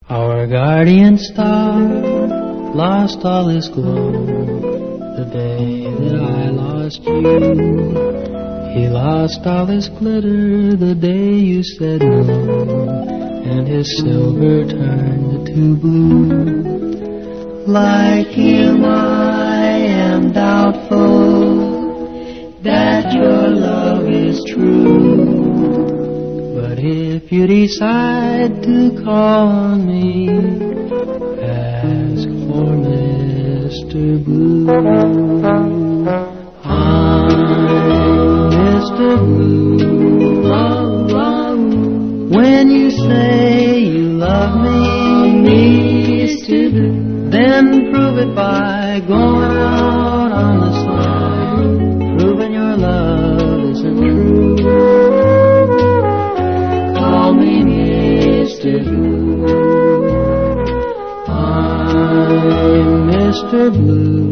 Our guardian star lost all his glow the day that I lost you. He lost all his glitter the day you said no, and his silver turned to blue. Like him I am doubtful that your love is true. But if you decide to call on me, ask for Mr. Blue. I'm Mr. Blue. When you say you love me, Mr. Blue, then prove it by going out on the side, proving your love isn't true. Call me Mr. Blue. I'm Mr. Blue.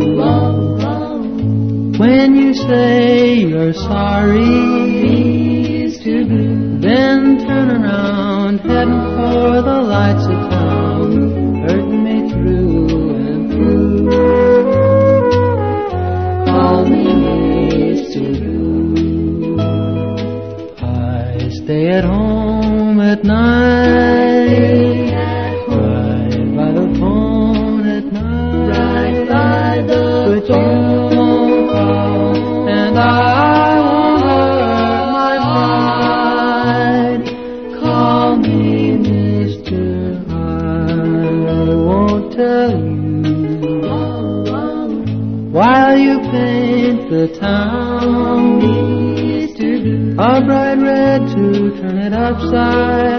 When you say you're sorry, Mr. Blue, then turn around, heading for the lights of town, hurting me through and through. Call me Mr. Blue. I stay at home at night, right by the phone at night, right by the phone, and I won't hurt my pride. Call me Mr. Tell you while you paint the town a bright red to turn it upside